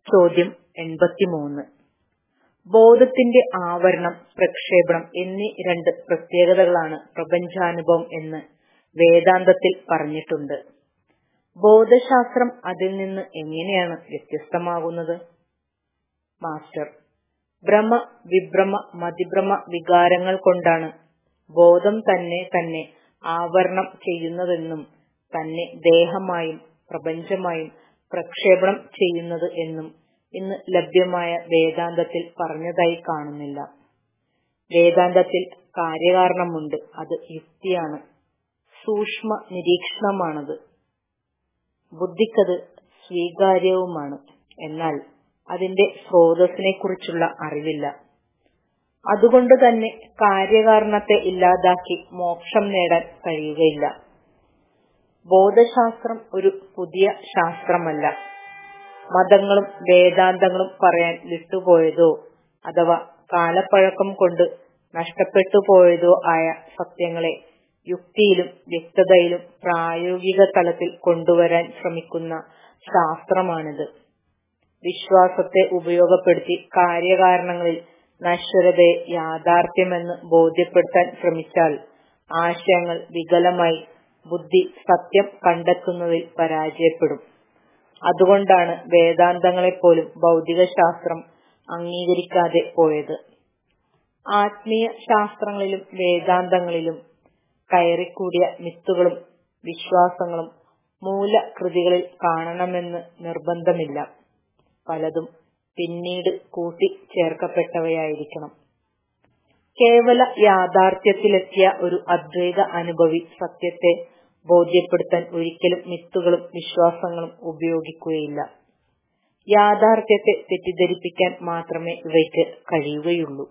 ചോദ്യം 83. ബോധത്തിന്റെ ആവരണം, പ്രക്ഷേപണം എന്നീ രണ്ട് പ്രത്യേകതകളാണ് പ്രപഞ്ചാനുഭവം എന്ന് വേദാന്തത്തിൽ പറഞ്ഞിട്ടുണ്ട്. ബോധശാസ്ത്രം അതിൽ നിന്ന് എങ്ങനെയാണ് വ്യത്യസ്തമാകുന്നത്? മാസ്റ്റർ, ഭ്രമ, വിഭ്രമ, മതിഭ്രമ വികാരങ്ങൾ കൊണ്ടാണ് ബോധം തന്നെ ആവരണം ചെയ്യുന്നതെന്നും തന്നെ ദേഹമായും പ്രപഞ്ചമായും പ്രക്ഷേപണം ചെയ്യുന്നത് എന്നും ഇന്ന് ലഭ്യമായ വേദാന്തത്തിൽ പറഞ്ഞതായി കാണുന്നില്ല. വേദാന്തത്തിൽ കാര്യകാരണമുണ്ട്, അത് യുക്തിയാണ്, സൂക്ഷ്മ നിരീക്ഷണമാണത്, ബുദ്ധിക്കത് സ്വീകാര്യവുമാണ്. എന്നാൽ അതിന്റെ സ്രോതസ്സിനെ കുറിച്ചുള്ള അറിവില്ല. അതുകൊണ്ട് തന്നെ കാര്യകാരണത്തെ ഇല്ലാതാക്കി മോക്ഷം നേടാൻ കഴിയുകയില്ല. ബോധശാസ്ത്രം ഒരു പുതിയ ശാസ്ത്രമല്ല. മതങ്ങളും വേദാന്തങ്ങളും പറയാൻ വിട്ടുപോയതോ അഥവാ കാലപ്പഴക്കം കൊണ്ട് നഷ്ടപ്പെട്ടു പോയതോ ആയ സത്യങ്ങളെ യുക്തിയിലും വ്യക്തതയിലും പ്രായോഗിക തലത്തിൽ കൊണ്ടുവരാൻ ശ്രമിക്കുന്ന ശാസ്ത്രമാണിത്. വിശ്വാസത്തെ ഉപയോഗപ്പെടുത്തി കാര്യകാരണങ്ങളിൽ നശ്വരതയെ യാഥാർത്ഥ്യമെന്ന് ബോധ്യപ്പെടുത്താൻ ശ്രമിച്ചാൽ ആശയങ്ങൾ വികലമായി ബുദ്ധി സത്യം കണ്ടെത്തുന്നതിൽ പരാജയപ്പെടും. അതുകൊണ്ടാണ് വേദാന്തങ്ങളെപ്പോലും ഭൗതിക ശാസ്ത്രം അംഗീകരിക്കാതെ പോയത്. ആത്മീയ ശാസ്ത്രങ്ങളിലും വേദാന്തങ്ങളിലും കയറിക്കൂടിയ മിത്തുകളും വിശ്വാസങ്ങളും മൂലകൃതികളിൽ കാണണമെന്ന് നിർബന്ധമില്ല. പലതും പിന്നീട് കൂട്ടിച്ചേർക്കപ്പെട്ടവയായിരിക്കണം. കേവല യാഥാർത്ഥ്യത്തിലെത്തിയ ഒരു അദ്വൈത അനുഭവി സത്യത്തെ ബോധ്യപ്പെടുത്താൻ ഒരിക്കലും മിത്തുകളും വിശ്വാസങ്ങളും ഉപയോഗിക്കുകയില്ല. യാഥാർത്ഥ്യത്തെ തെറ്റിദ്ധരിപ്പിക്കാൻ മാത്രമേ ഇവയ്ക്ക് കഴിയുകയുള്ളൂ.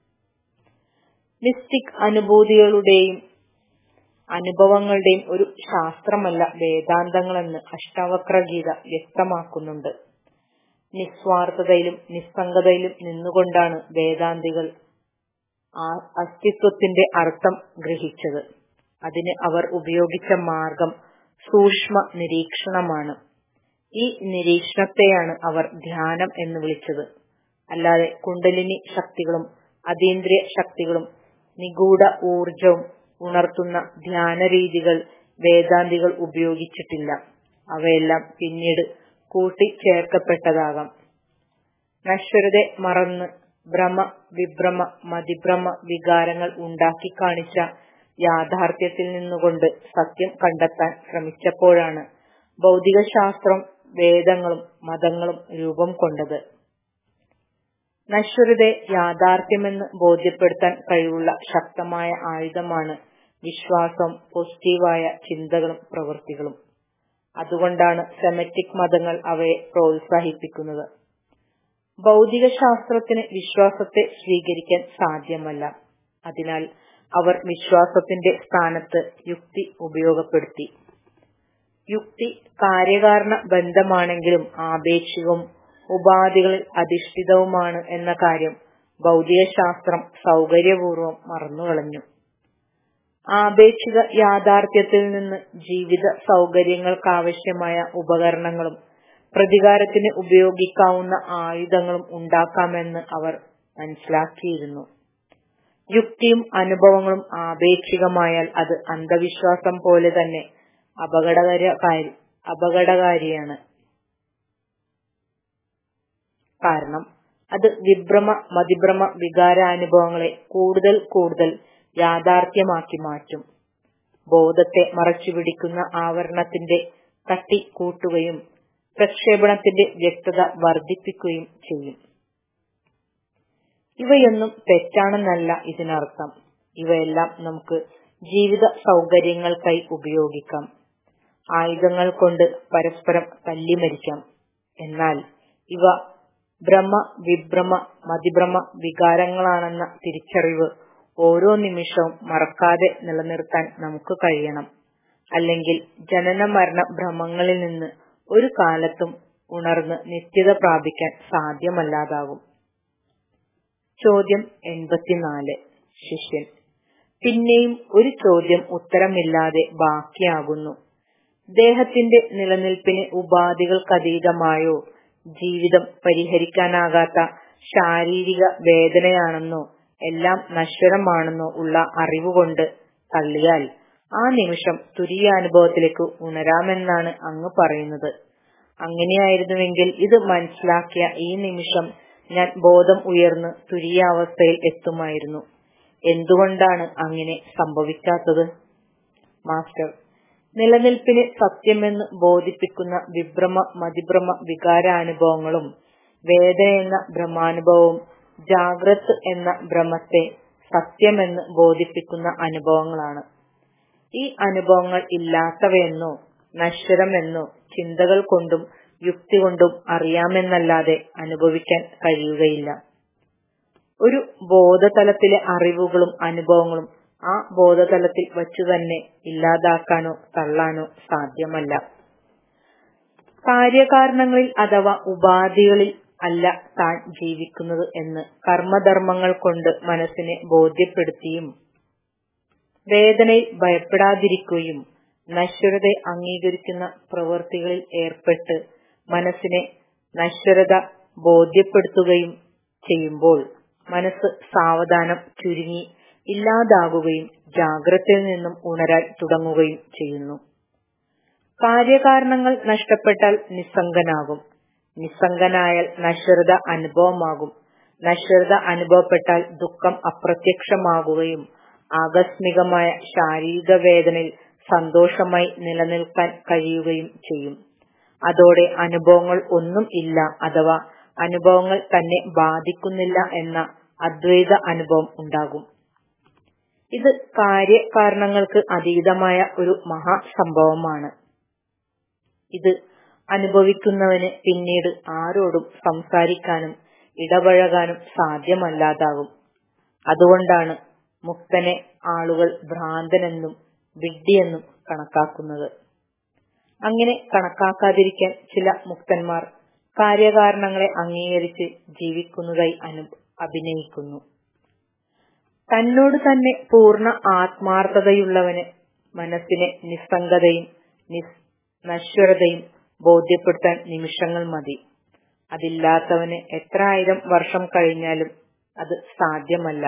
മിസ്റ്റിക് അനുഭൂതികളുടെയും അനുഭവങ്ങളുടെയും ഒരു ശാസ്ത്രമല്ല വേദാന്തങ്ങളെന്ന് അഷ്ടാവക്രഗീത വ്യക്തമാക്കുന്നുണ്ട്. നിസ്വാർത്ഥതയിലും നിസ്സംഗതയിലും നിന്നുകൊണ്ടാണ് വേദാന്തികൾ അസ്തിത്വത്തിന്റെ അർത്ഥം ഗ്രഹിച്ചത്. അതിന് അവർ ഉപയോഗിച്ച മാർഗം സൂക്ഷ്മ നിരീക്ഷണമാണ്. ഈ നിരീക്ഷണത്തെയാണ് അവർ ധ്യാനം എന്ന് വിളിച്ചത്. അല്ലാതെ കുണ്ടലിനി ശക്തികളും അതീന്ദ്രിയ ശക്തികളും നിഗൂഢ ഊർജവും ഉണർത്തുന്ന ധ്യാന രീതികൾ വേദാന്തികൾ ഉപയോഗിച്ചിട്ടില്ല. അവയെല്ലാം പിന്നീട് കൂട്ടിച്ചേർക്കപ്പെട്ടതാകാം. നശ്വരതെ മറന്ന് ഭ്രമ, വിഭ്രമ, മതിഭ്രമ വികാരങ്ങൾ ഉണ്ടാക്കി കാണിച്ച യാഥാർത്ഥ്യത്തിൽ നിന്നുകൊണ്ട് സത്യം കണ്ടെത്താൻ ശ്രമിച്ചപ്പോഴാണ് ഭൗതികശാസ്ത്രം, വേദങ്ങളും മതങ്ങളും രൂപം കൊണ്ടത്. നശ്വരതെ യാഥാർത്ഥ്യമെന്ന് ബോധ്യപ്പെടുത്താൻ കഴിവുള്ള ശക്തമായ ആയുധമാണ് വിശ്വാസം, പോസിറ്റീവായ ചിന്തകളും പ്രവൃത്തികളും. അതുകൊണ്ടാണ് സെമറ്റിക് മതങ്ങൾ അവയെ പ്രോത്സാഹിപ്പിക്കുന്നത്. ഭൗതികശാസ്ത്രത്തിന് വിശ്വാസത്തെ സ്വീകരിക്കാൻ സാധ്യമല്ല. അതിനാൽ അവർ വിശ്വാസത്തിന്റെ സ്ഥാനത്ത് യുക്തി ഉപയോഗപ്പെടുത്തി. യുക്തി കാര്യകാരണ ബന്ധമാണെങ്കിലും ആപേക്ഷികവും ഉപാധികളിൽ അധിഷ്ഠിതവുമാണ് എന്ന കാര്യം ഭൗതികശാസ്ത്രം സൗകര്യപൂർവ്വം മറന്നുകളഞ്ഞു. ആപേക്ഷിക യാഥാർത്ഥ്യത്തിൽ നിന്ന് ജീവിത സൗകര്യങ്ങൾക്കാവശ്യമായ ഉപകരണങ്ങളും പ്രതികാരത്തിന് ഉപയോഗിക്കാവുന്ന ആയുധങ്ങളും ഉണ്ടാക്കാമെന്ന് അവർ മനസ്സിലാക്കിയിരുന്നു. യുക്തിയും അനുഭവങ്ങളും ആപേക്ഷികമായാൽ അത് അന്ധവിശ്വാസം പോലെ തന്നെ അപകടകാരിയാണ്. കാരണം അത് വിഭ്രമ, മതിഭ്രമ വികാരാനുഭവങ്ങളെ കൂടുതൽ യാഥാർത്ഥ്യമാക്കി മാറ്റും. ബോധത്തെ മറച്ചുപിടിക്കുന്ന ആവരണത്തിന്റെ കട്ടി കൂട്ടുകയും പ്രക്ഷേപണത്തിന്റെ വ്യക്തത വർദ്ധിപ്പിക്കുകയും ചെയ്യും. ഇവയൊന്നും തെറ്റാണെന്നല്ല ഇതിനർത്ഥം. ഇവയെല്ലാം നമുക്ക് ജീവിത സൗകര്യങ്ങൾക്കായി ഉപയോഗിക്കാം. ആയുധങ്ങൾ കൊണ്ട് പരസ്പരം തല്ലിമരിക്കാം. എന്നാൽ ഇവ ഭ്രമ, വിഭ്രമ, മതിഭ്രമ വികാരങ്ങളാണെന്ന തിരിച്ചറിവ് ഓരോ നിമിഷവും മറക്കാതെ നിലനിർത്താൻ നമുക്ക് കഴിയണം. അല്ലെങ്കിൽ ജനന മരണ ഭ്രമങ്ങളിൽ നിന്ന് ഒരു കാലത്തും ഉണർന്ന് നിത്യത പ്രാപിക്കാൻ സാധ്യമല്ലാതാകും. ചോദ്യം 84. ശിഷ്യൻ: പിന്നെയും ഒരു ചോദ്യം ഉത്തരമില്ലാതെ ബാക്കിയാകുന്നു. ദേഹത്തിന്റെ നിലനിൽപ്പിന് ഉപാധികൾക്കതീതമായോ ജീവിതം പരിഹരിക്കാനാകാത്ത ശാരീരിക വേദനയാണെന്നോ എല്ലാം നശ്വരമാണെന്നോ ഉള്ള അറിവുകൊണ്ട് തള്ളിയാൽ ആ നിമിഷം തുരീയാനുഭവത്തിലേക്ക് ഉണരാമെന്നാണ് അങ്ങ് പറയുന്നത്. അങ്ങനെയായിരുന്നുവെങ്കിൽ ഇത് മനസ്സിലാക്കിയ ഈ നിമിഷം ഞാൻ ബോധം ഉയർന്ന് തുരീയാവസ്ഥയിൽ എത്തുമായിരുന്നു. എന്തുകൊണ്ടാണ് അങ്ങനെ സംഭവിക്കാത്തത്? മാസ്റ്റർ, നിലനിൽപ്പിന് സത്യമെന്ന് ബോധിപ്പിക്കുന്ന വിഭ്രമ മതിഭ്രമ വികാരാനുഭവങ്ങളും വേദന എന്ന ഭ്രമാനുഭവവും ജാഗ്രത് എന്ന ഭ്രമത്തെ സത്യമെന്ന് ബോധിപ്പിക്കുന്ന അനുഭവങ്ങളാണ്. ഈ അനുഭവങ്ങൾ ഇല്ലാത്തവയെന്നോ നശ്വരമെന്നോ ചിന്തകൾ കൊണ്ടും യുക്തി കൊണ്ടും അറിയാമെന്നല്ലാതെ അനുഭവിക്കാൻ കഴിയുകയില്ല. ഒരു ബോധതലത്തിലെ അറിവുകളും അനുഭവങ്ങളും ആ ബോധതലത്തിൽ വച്ചു തന്നെ ഇല്ലാതാക്കാനോ തള്ളാനോ സാധ്യമല്ല. കാര്യകാരണങ്ങളിൽ അഥവാ ഉപാധികളിൽ അല്ല താൻ ജീവിക്കുന്നത് എന്ന് കർമ്മധർമ്മങ്ങൾ കൊണ്ട് മനസ്സിനെ ബോധ്യപ്പെടുത്തിയും വേദനയിൽ ഭയപ്പെടാതിരിക്കുകയും നശ്വരതയെ അംഗീകരിക്കുന്ന പ്രവൃത്തികളിൽ ഏർപ്പെട്ട് മനസ്സിനെ നശ്വരത ബോധ്യപ്പെടുത്തുകയും ചെയ്യുമ്പോൾ മനസ്സ് സാവധാനം ചുരുങ്ങി ഇല്ലാതാകുകയും ജാഗ്രതയിൽ നിന്നും ഉണരാൻ തുടങ്ങുകയും ചെയ്യുന്നു. കാര്യകാരണങ്ങൾ നഷ്ടപ്പെട്ടാൽ നിസ്സംഗനാകും. നിസ്സംഗനായാൽ നശ്വരത അനുഭവമാകും. നശ്വരത അനുഭവപ്പെട്ടാൽ ദുഃഖം അപ്രത്യക്ഷമാകുകയും ആകസ്മികമായ ശാരീരിക വേദനയിൽ സന്തോഷമായി നിലനിൽക്കാൻ കഴിയുകയും ചെയ്യും. അതോടെ അനുഭവങ്ങൾ ഒന്നും ഇല്ല അഥവാ അനുഭവങ്ങൾ തന്നെ ബാധിക്കുന്നില്ല എന്ന അദ്വൈത അനുഭവം ഉണ്ടാകും. ഇത് കാര്യകാരണങ്ങൾക്ക് അതീതമായ ഒരു മഹാസംഭവമാണ്. ഇത് അനുഭവിക്കുന്നവന് പിന്നീട് ആരോടും സംസാരിക്കാനും ഇടപഴകാനും സാധ്യമല്ലാതാകും. അതുകൊണ്ടാണ് മുക്തനെ ആളുകൾ ഭ്രാന്തനെന്നും വിഡ്ഢിയെന്നും കണക്കാക്കുന്നത്. അങ്ങനെ കണക്കാക്കാതിരിക്കാൻ ചില മുക്തന്മാർ കാര്യകാരണങ്ങളെ അംഗീകരിച്ച് ജീവിക്കുന്നതായി അഭിനയിക്കുന്നു. തന്നോട് തന്നെ പൂർണ്ണ ആത്മാർത്ഥതയുള്ളവന് മനസ്സിനെ നിസ്സംഗതയും നശ്വരതയും ബോധ്യപ്പെടുത്താൻ നിമിഷങ്ങൾ മതി. അതില്ലാത്തവന് എത്ര ആയിരം വർഷം കഴിഞ്ഞാലും അത് സാധ്യമല്ല.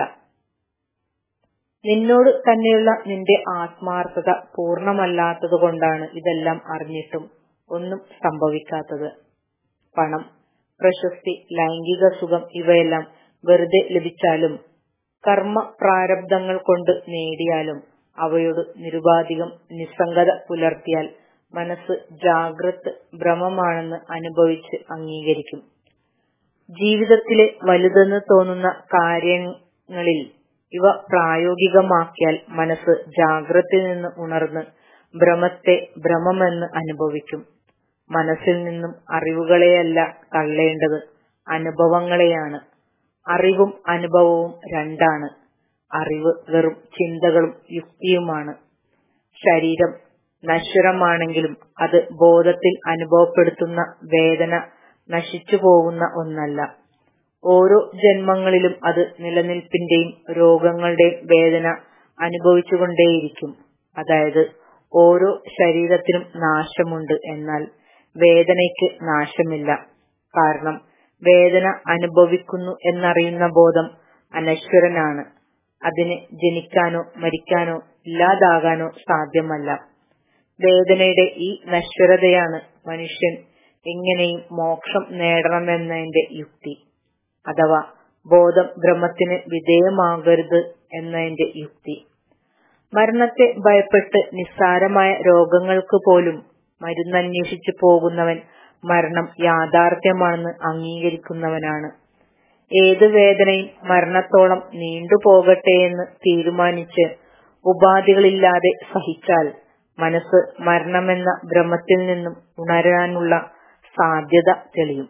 നിന്നോട് തന്നെയുള്ള നിന്റെ ആത്മാർത്ഥത പൂർണ്ണമല്ലാത്തത് കൊണ്ടാണ് ഇതെല്ലാം അറിഞ്ഞിട്ടും ഒന്നും സംഭവിക്കാത്തത്. പണം, പ്രശസ്തി, ലൈംഗിക സുഖം ഇവയെല്ലാം വെറുതെ ലഭിച്ചാലും കർമ്മ പ്രാരബ്ധങ്ങൾ കൊണ്ട് നേടിയാലും അവയോട് നിരുപാധികം നിസ്സംഗത പുലർത്തിയാൽ മനസ്സ് ജാഗ്രത് ഭ്രമമാണെന്ന് അനുഭവിച്ച് അംഗീകരിക്കും. ജീവിതത്തിലെ വലുതെന്ന് തോന്നുന്ന കാര്യങ്ങളിൽ ഇവ പ്രായോഗികമാക്കിയാൽ മനസ്സ് ജാഗ്രതയിൽ നിന്ന് ഉണർന്ന് ഭ്രമത്തെ ഭ്രമമെന്ന് അനുഭവിക്കും. മനസ്സിൽ നിന്നും അറിവുകളെയല്ല തള്ളേണ്ടത്, അനുഭവങ്ങളെയാണ്. അറിവും അനുഭവവും രണ്ടാണ്. അറിവ് വെറും ചിന്തകളും യുക്തിയുമാണ്. ശരീരം നശ്വരമാണെങ്കിലും അത് ബോധത്തിൽ അനുഭവപ്പെടുത്തുന്ന വേദന നശിച്ചു പോകുന്ന ഒന്നല്ല. ഓരോ ജന്മങ്ങളിലും അത് നിലനിൽപ്പിന്റെയും രോഗങ്ങളുടെയും വേദന അനുഭവിച്ചുകൊണ്ടേയിരിക്കും. അതായത് ഓരോ ശരീരത്തിനും നാശമുണ്ട്, എന്നാൽ വേദനയ്ക്ക് നാശമില്ല. കാരണം വേദന അനുഭവിക്കുന്നു എന്നറിയുന്ന ബോധം അനശ്വരനാണ്. അതിന് ജനിക്കാനോ മരിക്കാനോ ഇല്ലാതാകാനോ സാധ്യമല്ല. വേദനയുടെ ഈ നശ്വരതയാണ് മനുഷ്യൻ എങ്ങനെയും മോക്ഷം നേടണമെന്നതിന്റെ യുക്തി, അഥവാ ബോധം ഭ്രമത്തിന് വിധേയമാകരുത് എന്നതിന്റെ യുക്തി. മരണത്തെ ഭയപ്പെട്ട് നിസ്സാരമായ രോഗങ്ങൾക്ക് പോലും മരുന്നന്വേഷിച്ചു പോകുന്നവൻ മരണം യാഥാർത്ഥ്യമാണെന്ന് അംഗീകരിക്കുന്നവനാണ്. ഏത് വേദനയും മരണത്തോളം നീണ്ടുപോകട്ടെയെന്ന് തീരുമാനിച്ച് ഉപാധികളില്ലാതെ സഹിച്ചാൽ മനസ്സ് മരണമെന്ന ഭ്രമത്തിൽ നിന്നും ഉണരാനുള്ള സാധ്യത തെളിയും.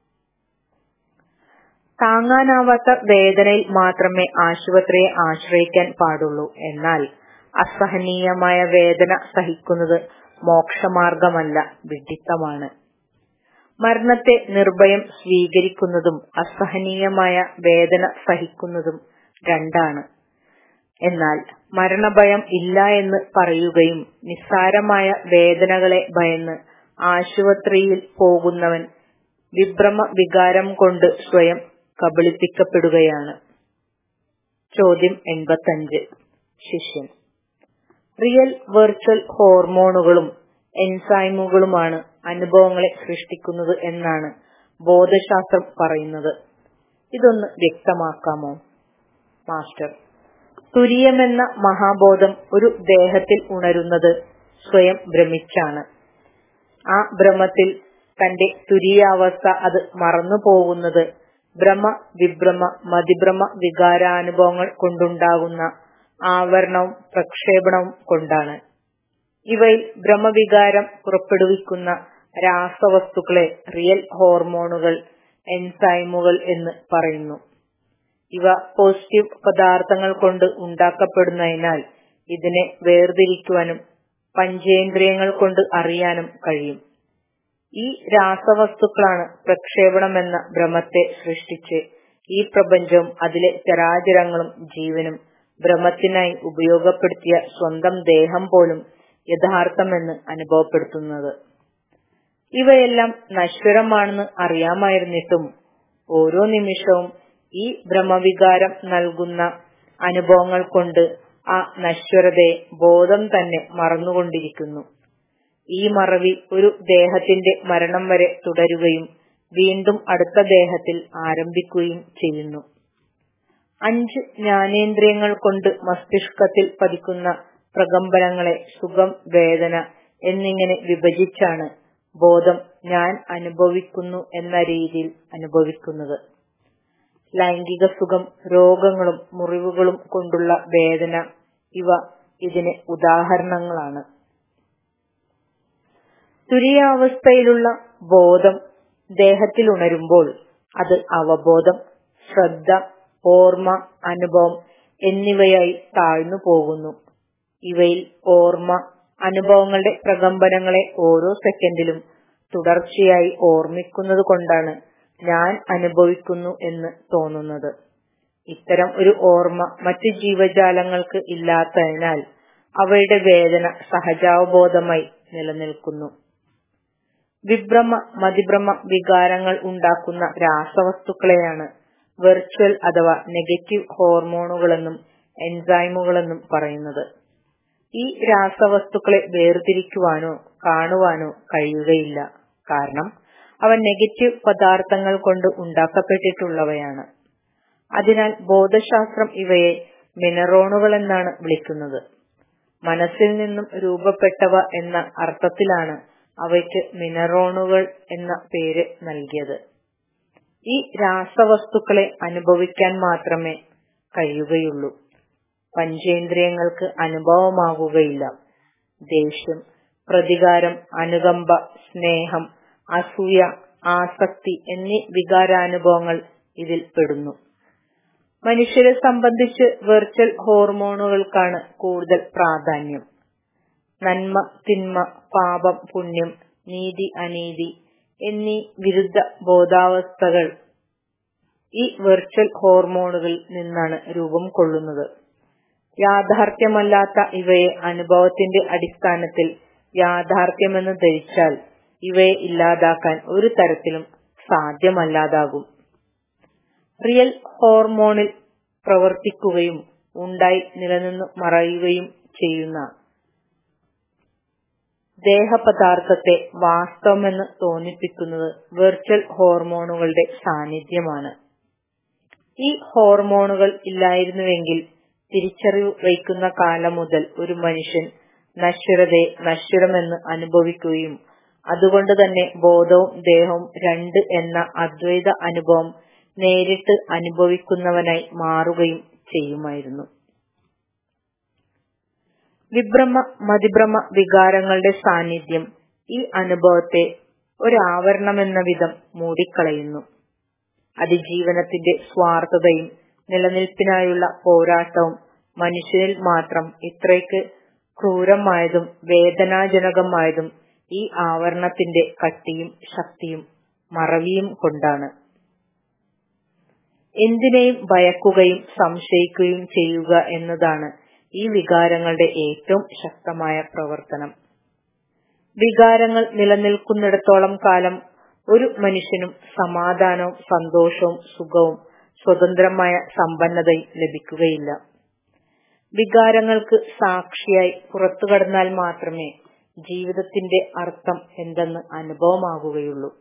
താങ്ങാനാവാത്ത വേദനയിൽ മാത്രമേ ആശുപത്രിയെ ആശ്രയിക്കാൻ പാടുള്ളൂ. എന്നാൽ അസഹനീയമായ വേദന സഹിക്കുന്നത് മോക്ഷമാർഗമല്ല, വിഡ്ഢിത്തമാണ്. മരണത്തെ നിർഭയം സ്വീകരിക്കുന്നതും അസഹനീയമായ വേദന സഹിക്കുന്നതും രണ്ടാണ്. എന്നാൽ മരണഭയം ഇല്ല എന്ന് പറയുകയും നിസ്സാരമായ വേദനകളെ ഭയന്ന് ആശുപത്രിയിൽ പോകുന്നവൻ വിഭ്രമ വികാരം കൊണ്ട് സ്വയം കബളിപ്പിക്കപ്പെടുകയാണ്. ചോദ്യം 85. ശിഷ്യൻ: റിയൽ വെർച്വൽ ഹോർമോണുകളും എൻസൈമുകളുമാണ് അനുഭവങ്ങളെ സൃഷ്ടിക്കുന്നത് എന്നാണ് ബോധശാസ്ത്രം പറയുന്നത്. ഇതൊന്ന് വ്യക്തമാക്കാമോ? മാസ്റ്റർ: തുര്യമെന്ന മഹാബോധം ഒരു ദേഹത്തിൽ ഉണരുന്നത് സ്വയം ഭ്രമിച്ചാണ്. ആ ഭ്രമത്തിൽ തന്റെ തുര്യാവസ്ഥ അത് മറന്നുപോകുന്നത് ഭ്രമ വിഭ്രമ മതിഭ്രമ വികാരാനുഭവങ്ങൾ കൊണ്ടുണ്ടാകുന്ന ആവരണവും പ്രക്ഷേപണവും കൊണ്ടാണ്. ഇവയിൽ ഭ്രമവികാരം പുറപ്പെടുവിക്കുന്ന രാസവസ്തുക്കളെ റിയൽ ഹോർമോണുകൾ, എൻസൈമുകൾ എന്ന് പറയുന്നു. ഇവ പോസിറ്റീവ് പദാർത്ഥങ്ങൾ കൊണ്ട് ഉണ്ടാക്കപ്പെടുന്നതിനാൽ ഇതിനെ വേർതിരിക്കുവാനും പഞ്ചേന്ദ്രിയങ്ങൾ കൊണ്ട് അറിയാനും കഴിയും. ഈ രാസവസ്തുക്കളാണ് പ്രക്ഷേപണമെന്ന ഭ്രമത്തെ സൃഷ്ടിച്ച് ഈ പ്രപഞ്ചവും അതിലെ ചരാചരങ്ങളും ജീവനും ഭ്രമത്തിനായി ഉപയോഗപ്പെടുത്തിയ സ്വന്തം ദേഹം പോലും യഥാർത്ഥമെന്ന് അനുഭവപ്പെടുത്തുന്നത്. ഇവയെല്ലാം നശ്വരമാണെന്ന് അറിയാമായിരുന്നിട്ടും ഓരോ നിമിഷവും ഈ ഭ്രമവികാരം നൽകുന്ന അനുഭവങ്ങൾ കൊണ്ട് ആ നശ്വരതയെ ബോധം തന്നെ മറന്നുകൊണ്ടിരിക്കുന്നു. ഈ മറവി ഒരു ദേഹത്തിന്റെ മരണം വരെ തുടരുകയും വീണ്ടും അടുത്ത ദേഹത്തിൽ ആരംഭിക്കുകയും ചെയ്യുന്നു. 5 ജ്ഞാനേന്ദ്രിയങ്ങൾ കൊണ്ട് മസ്തിഷ്കത്തിൽ പതിക്കുന്ന പ്രകമ്പനങ്ങളെ സുഖം, വേദന എന്നിങ്ങനെ വിഭജിച്ചാണ് ബോധം ഞാൻ അനുഭവിക്കുന്നു എന്ന രീതിയിൽ അനുഭവിക്കുന്നത്. ലൈംഗിക സുഖം, രോഗങ്ങളും മുറിവുകളും കൊണ്ടുള്ള വേദന ഇവ ഇതിന് ഉദാഹരണങ്ങളാണ്. തുര്യാവസ്ഥയിലുള്ള ബോധം ദേഹത്തിൽ ഉണരുമ്പോൾ അത് അവബോധം, ശ്രദ്ധ, ഓർമ്മ, അനുഭവം എന്നിവയായി താഴ്ന്നു പോകുന്നു. ഇവയിൽ ഓർമ്മ, അനുഭവങ്ങളുടെ പ്രകമ്പനങ്ങളെ ഓരോ സെക്കൻഡിലും തുടർച്ചയായി ഓർമ്മിക്കുന്നത് കൊണ്ടാണ് ഞാൻ അനുഭവിക്കുന്നു എന്ന് തോന്നുന്നത്. ഇത്തരം ഒരു ഓർമ്മ മറ്റു ജീവജാലങ്ങൾക്ക് ഇല്ലാത്തതിനാൽ അവയുടെ വേദന സഹജാവബോധമായി നിലനിൽക്കുന്നു. വിഭ്രമ മതിഭ്രമ വികാരങ്ങൾ ഉണ്ടാക്കുന്ന രാസവസ്തുക്കളെയാണ് വെർച്വൽ അഥവാ നെഗറ്റീവ് ഹോർമോണുകളെന്നും എൻസൈമുകളെന്നും പറയുന്നത്. ഈ രാസവസ്തുക്കളെ വേർതിരിക്കുവാനോ കാണുവാനോ കഴിയുകയില്ല. കാരണം അവ നെഗറ്റീവ് പദാർത്ഥങ്ങൾ കൊണ്ട് ഉണ്ടാക്കപ്പെട്ടിട്ടുള്ളവയാണ്. അതിനാൽ ബോധശാസ്ത്രം ഇവയെ മിനറോണുകൾ എന്നാണ് വിളിക്കുന്നത്. മനസ്സിൽ നിന്നും രൂപപ്പെട്ടവ എന്ന അർത്ഥത്തിലാണ് അവയ്ക്ക് മിനറോണുകൾ എന്ന പേര് നൽകിയത്. ഈ രാസവസ്തുക്കളെ അനുഭവിക്കാൻ മാത്രമേ കഴിയുകയുള്ളൂ. പഞ്ചേന്ദ്രിയങ്ങൾക്ക് അനുഭവമാകുകയില്ല. ദേഷ്യം, പ്രതികാരം, അനുകമ്പ, സ്നേഹം, അസൂയ, ആസക്തി എന്നീ വികാരാനുഭവങ്ങൾ ഇതിൽ പെടുന്നു. മനുഷ്യരെ സംബന്ധിച്ച് വെർച്വൽ ഹോർമോണുകൾക്കാണ് കൂടുതൽ പ്രാധാന്യം. നന്മ, തിന്മ, പാപം, പുണ്യം, നീതി, അനീതി എന്നീ വിരുദ്ധ ബോധാവസ്ഥകൾ ഈ വെർച്വൽ ഹോർമോണുകളിൽ നിന്നാണ് രൂപം കൊള്ളുന്നത്. യാഥാർത്ഥ്യമല്ലാത്ത ഇവയെ അനുഭവത്തിന്റെ അടിസ്ഥാനത്തിൽ യാഥാർത്ഥ്യമെന്ന് ധരിച്ചാൽ ഇവയെ ഇല്ലാതാക്കാൻ ഒരു തരത്തിലും സാധ്യമല്ലാതാകും. റിയൽ ഹോർമോണിൽ പ്രവർത്തിക്കുകയും ഉണ്ടായി നിലനിന്ന് മറയുകയും ചെയ്യുന്ന ദേഹപദാർത്ഥത്തെ വാസ്തവമെന്ന് തോന്നിപ്പിക്കുന്നത് വെർച്വൽ ഹോർമോണുകളുടെ സാന്നിധ്യമാണ്. ഈ ഹോർമോണുകൾ ഇല്ലായിരുന്നുവെങ്കിൽ തിരിച്ചറിവ് വയ്ക്കുന്ന കാലം മുതൽ ഒരു മനുഷ്യൻ നശ്വരതയെ നശ്വരമെന്ന് അനുഭവിക്കുകയും അതുകൊണ്ട് തന്നെ ബോധവും ദേഹവും രണ്ട് എന്ന അദ്വൈത അനുഭവം നേരിട്ട് അനുഭവിക്കുന്നവനായി മാറുകയും ചെയ്യുമായിരുന്നു. വിഭ്രമ മതിഭ്രമ വികാരങ്ങളുടെ സാന്നിധ്യം ഈ അനുഭവത്തെ ഒരാവരണമെന്ന വിധം മൂടിക്കളയുന്നു. അതിജീവനത്തിന്റെ സ്വാർത്ഥതയും നിലനിൽപ്പിനായുള്ള പോരാട്ടവും മനുഷ്യനിൽ മാത്രം ഇത്രയ്ക്ക് ക്രൂരമായതും വേദനാജനകമായതും ഈ ആവരണത്തിന്റെ കട്ടിയും ശക്തിയും മറവിയും കൊണ്ടാണ്. എന്തിനേയും ഭയക്കുകയും സംശയിക്കുകയും ചെയ്യുക എന്നതാണ് ഈ വികാരങ്ങളുടെ ഏറ്റവും ശക്തമായ പ്രവർത്തനം. വികാരങ്ങൾ നിലനിൽക്കുന്നിടത്തോളം കാലം ഒരു മനുഷ്യനും സമാധാനവും സന്തോഷവും സുഖവും സ്വതന്ത്രമായ സമ്പന്നതയും ലഭിക്കുകയില്ല. വികാരങ്ങൾക്ക് സാക്ഷിയായി പുറത്തു കടന്നാൽ മാത്രമേ ജീവിതത്തിന്റെ അർത്ഥം എന്തെന്ന് അനുഭവമാകുകയുള്ളൂ.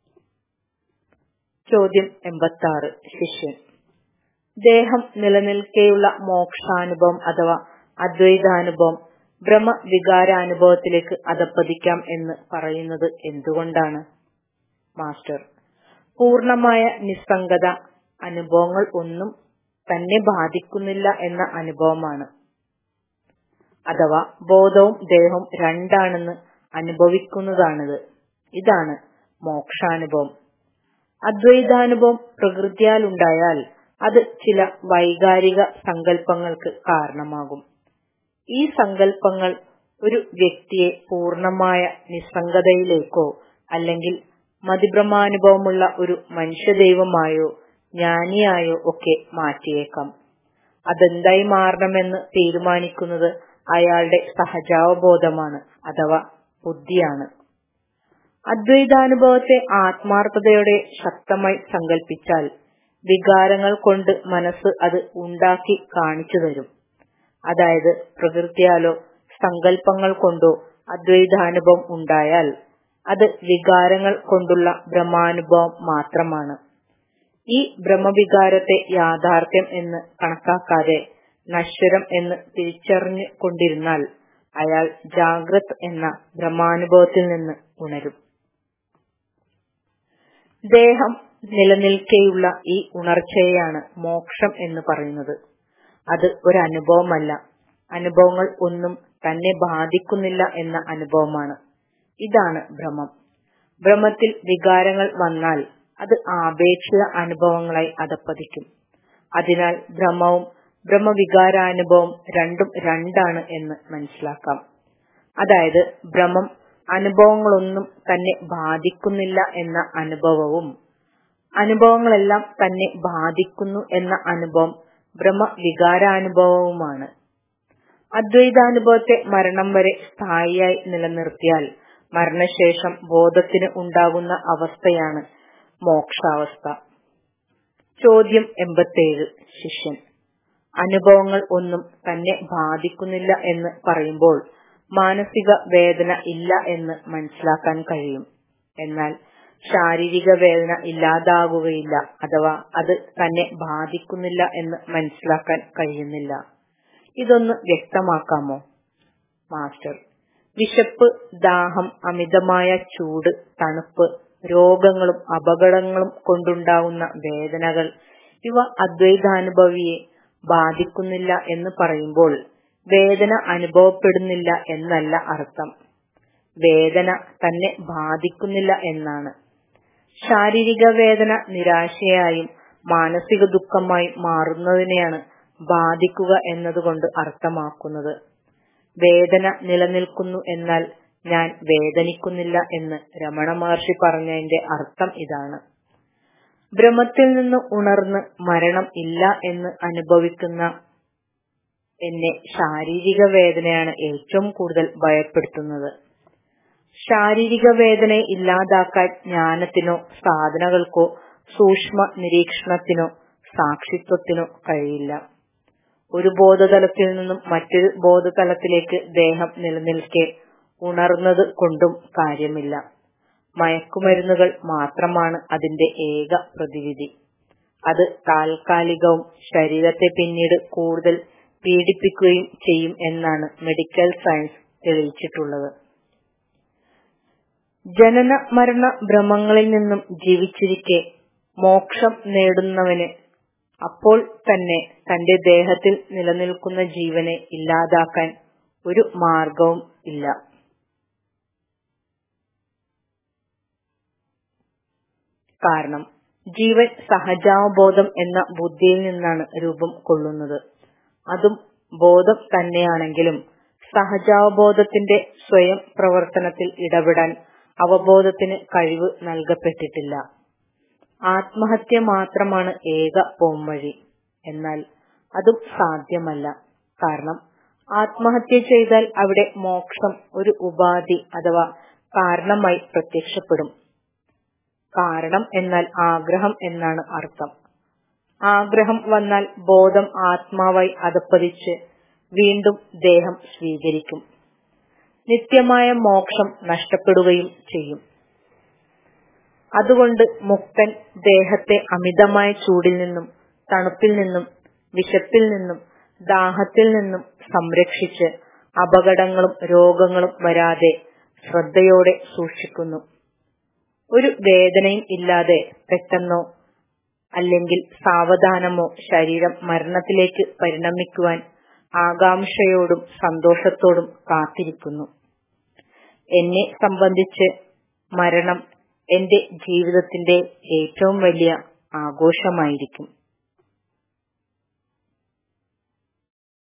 ചോദ്യം 86. ശിഷ്യൻ: ദേഹം നിലനിൽക്കെയുള്ള മോക്ഷാനുഭവം അഥവാ അദ്വൈതാനുഭവം ബ്രഹ്മവികാരാനുഭവത്തിലേക്ക് അധപ്പതിക്കാം എന്ന് പറയുന്നത് എന്തുകൊണ്ടാണ്? മാസ്റ്റർ: പൂർണമായ നിസ്സംഗത അനുഭവങ്ങൾ ഒന്നും തന്നെ ബാധിക്കുന്നില്ല എന്ന അനുഭവമാണ്. അഥവാ ബോധവും ദേഹവും രണ്ടാണെന്ന് അനുഭവിക്കുന്നതാണിത്. ഇതാണ് മോക്ഷാനുഭവം. അദ്വൈതാനുഭവം പ്രകൃതിയാലുണ്ടായാൽ അത് ചില വൈകാരിക സങ്കല്പങ്ങൾക്ക് കാരണമാകും. ഈ സങ്കല്പങ്ങൾ ഒരു വ്യക്തിയെ പൂർണമായ നിസ്സംഗതയിലേക്കോ അല്ലെങ്കിൽ മതിഭ്രമാനുഭവമുള്ള ഒരു മനുഷ്യദൈവമായോ ജ്ഞാനിയായോ ഒക്കെ മാറ്റിയേക്കാം. അതെന്തായി മാറണമെന്ന് തീരുമാനിക്കുന്നത് അയാളുടെ സഹജാവബോധമാണ് അഥവാ ബുദ്ധിയാണ്. അദ്വൈതാനുഭവത്തെ ആത്മാർത്ഥതയോടെ ശക്തമായി സങ്കല്പിച്ചാൽ വികാരങ്ങൾ കൊണ്ട് മനസ്സ് അത് ഉണ്ടാക്കി കാണിച്ചു തരും. അതായത് പ്രകൃതിയാലോ സങ്കല്പങ്ങൾ കൊണ്ടോ അദ്വൈതാനുഭവം ഉണ്ടായാൽ അത് വികാരങ്ങൾ കൊണ്ടുള്ള ബ്രഹ്മാനുഭവം മാത്രമാണ്. ഈ ബ്രഹ്മവികാരത്തെ യാഥാർത്ഥ്യം എന്ന് കണക്കാക്കാതെ നശ്വരം എന്ന് തിരിച്ചറിഞ്ഞു കൊണ്ടിരുന്നാൽ അയാൾ ജാഗ്രത് എന്ന ബ്രഹ്മാനുഭവത്തിൽ നിന്ന് ഉണരും. ദേഹം നിലനിൽക്കെയുള്ള ഈ ഉണർച്ചയെയാണ് മോക്ഷം എന്ന് പറയുന്നത്. അത് ഒരു അനുഭവമല്ല. അനുഭവങ്ങൾ ഒന്നും തന്നെ ബാധിക്കുന്നില്ല എന്ന അനുഭവമാണ്. ഇതാണ് ഭ്രമം. ഭ്രമത്തിൽ വികാരങ്ങൾ വന്നാൽ അത് ആപേക്ഷിക അനുഭവങ്ങളായി അധപ്പതിക്കും. അതിനാൽ ഭ്രമവും ബ്രഹ്മവികാരാനുഭവം രണ്ടും രണ്ടാണ് എന്ന് മനസ്സിലാക്കാം. അതായത് ഭ്രമം അനുഭവങ്ങളൊന്നും തന്നെ ബാധിക്കുന്നില്ല എന്ന അനുഭവവും അനുഭവങ്ങളെല്ലാം തന്നെ ബാധിക്കുന്നു എന്ന അനുഭവം ബ്രഹ്മവികാരാനുഭവവുമാണ്. അദ്വൈതാനുഭവത്തെ മരണം വരെ സ്ഥായിയായി നിലനിർത്തിയാൽ മരണശേഷം ബോധത്തിന് ഉണ്ടാകുന്ന അവസ്ഥയാണ് മോക്ഷാവസ്ഥ. ചോദ്യം 87. ശിഷ്യൻ: അനുഭവങ്ങൾ ഒന്നും തന്നെ ബാധിക്കുന്നില്ല എന്ന് പറയുമ്പോൾ മാനസിക വേദന ഇല്ല എന്ന് മനസ്സിലാക്കാൻ കഴിയും. എന്നാൽ ശാരീരിക വേദന ഇല്ലാതാകുകയില്ല അഥവാ അത് തന്നെ ബാധിക്കുന്നില്ല എന്ന് മനസ്സിലാക്കാൻ കഴിയുന്നില്ല. ഇതൊന്ന് വ്യക്തമാക്കാമോ? മാസ്റ്റർ: വിശപ്പ്, ദാഹം, അമിതമായ ചൂട്, തണുപ്പ്, രോഗങ്ങളും അപകടങ്ങളും കൊണ്ടുണ്ടാകുന്ന വേദനകൾ ഇവ അദ്വൈതാനുഭവിയെ ബാധിക്കുന്നില്ല എന്ന് പറയുമ്പോൾ വേദന അനുഭവപ്പെടുന്നില്ല എന്നല്ല അർത്ഥം. വേദന തന്നെ ബാധിക്കുന്നില്ല എന്നാണ്. ശാരീരിക വേദന നിരാശയായും മാനസിക ദുഃഖമായും മാറുന്നതിനെയാണ് ബാധിക്കുക എന്നതുകൊണ്ട് അർത്ഥമാക്കുന്നത്. വേദന നിലനിൽക്കുന്നു എന്നാൽ ഞാൻ വേദനിക്കുന്നില്ല എന്ന് രമണ മഹർഷി പറഞ്ഞതിന്റെ അർത്ഥം ഇതാണ്. ഭ്രമത്തിൽ നിന്ന് ഉണർന്ന് മരണം ഇല്ല എന്ന് അനുഭവിക്കുന്ന എന്നെ ശാരീരിക വേദനയാണ് ഏറ്റവും കൂടുതൽ ഭയപ്പെടുത്തുന്നത്. ശാരീരിക വേദനയെ ഇല്ലാതാക്കാൻ ജ്ഞാനത്തിനോ സാധനകൾക്കോ സൂക്ഷ്മ നിരീക്ഷണത്തിനോ സാക്ഷിത്വത്തിനോ കഴിയില്ല. ഒരു ബോധതലത്തിൽ നിന്നും മറ്റൊരു ബോധതലത്തിലേക്ക് ദേഹം നിലനിൽക്കെ ഉണർന്നത് കൊണ്ടും കാര്യമില്ല. മയക്കുമരുന്നുകൾ മാത്രമാണ് അതിന്റെ ഏക പ്രതിവിധി. അത് താൽക്കാലികവും ശരീരത്തെ പിന്നീട് കൂടുതൽ പീഡിപ്പിക്കുകയും ചെയ്യും എന്നാണ് മെഡിക്കൽ സയൻസ് തെളിയിച്ചിട്ടുള്ളത്. ജനന മരണ ഭ്രമങ്ങളിൽ നിന്നും ജീവിച്ചിരിക്കെ മോക്ഷം നേടുന്നവന് അപ്പോൾ തന്നെ തന്റെ ദേഹത്തിൽ നിലനിൽക്കുന്ന ജീവനെ ഇല്ലാതാക്കാൻ ഒരു മാർഗവും ഇല്ല. കാരണം ജീവൻ സഹജാവബോധം എന്ന ബുദ്ധിയിൽ നിന്നാണ് രൂപം കൊള്ളുന്നത്. അതും ബോധം തന്നെയാണെങ്കിലും സഹജാവബോധത്തിന്റെ സ്വയം പ്രവർത്തനത്തിൽ ഇടപെടാൻ അവബോധത്തിന് കഴിവ് നൽകപ്പെട്ടിട്ടില്ല. ആത്മഹത്യ മാത്രമാണ് ഏക പോംവഴി. എന്നാൽ അതും സാധ്യമല്ല. കാരണം ആത്മഹത്യ ചെയ്താൽ അവിടെ മോക്ഷം ഒരു ഉപാധി അഥവാ കാരണമായി പ്രത്യക്ഷപ്പെടും. കാരണം എന്നാൽ ആഗ്രഹം എന്നാണ് അർത്ഥം. ആഗ്രഹം വന്നാൽ ബോധം ആത്മാവായി അധപ്പതിച്ച് വീണ്ടും ദേഹം സ്വീകരിക്കും. നിത്യമായ മോക്ഷം നഷ്ടപ്പെടുകയും ചെയ്യും. അതുകൊണ്ട് മുക്തൻ ദേഹത്തെ അമിതമായ ചൂടിൽ നിന്നും തണുപ്പിൽ നിന്നും വിശപ്പിൽ നിന്നും ദാഹത്തിൽ നിന്നും സംരക്ഷിച്ച് അപകടങ്ങളും രോഗങ്ങളും വരാതെ ശ്രദ്ധയോടെ സൂക്ഷിക്കുന്നു. ഒരു വേദനയും ഇല്ലാതെ പെട്ടെന്നോ അല്ലെങ്കിൽ സാവധാനമോ ശരീരം മരണത്തിലേക്ക് പരിണമിക്കുവാൻ ആകാംക്ഷയോടും സന്തോഷത്തോടും കാത്തിരിക്കുന്നു. എന്നെ സംബന്ധിച്ച് മരണം എന്റെ ജീവിതത്തിന്റെ ഏറ്റവും വലിയ ആഘോഷമായിരിക്കും.